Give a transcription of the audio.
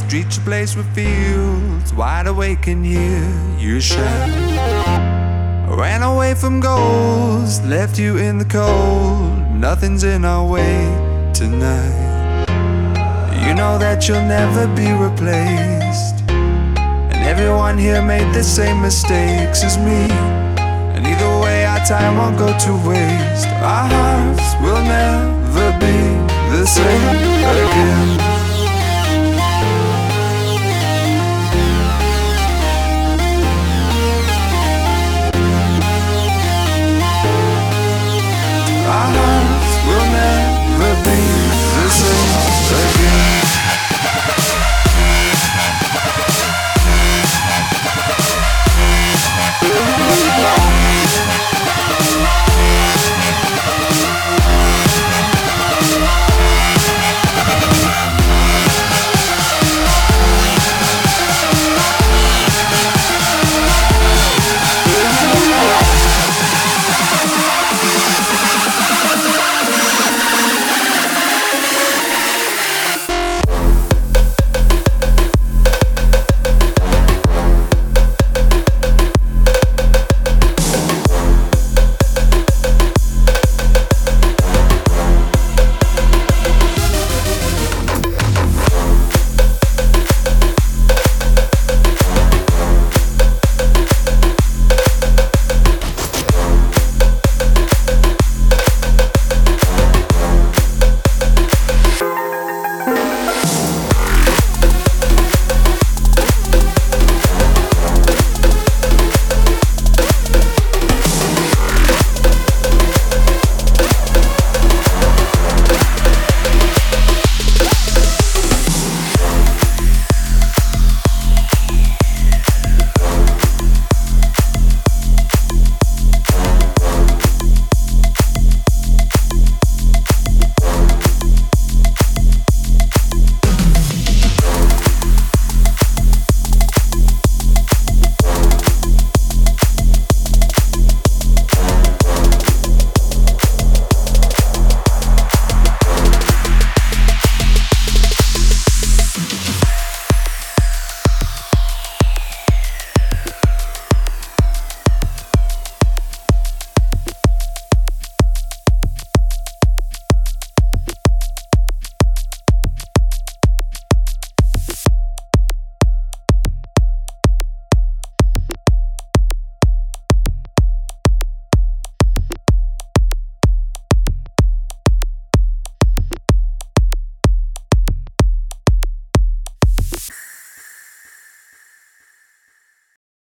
Reach a place with fields wide awake and hear you shout. I ran away from goals, left you in the cold. Nothing's in our way tonight. You know that you'll never be replaced, and everyone here made the same mistakes as me. And either way our time won't go to waste. Our hearts will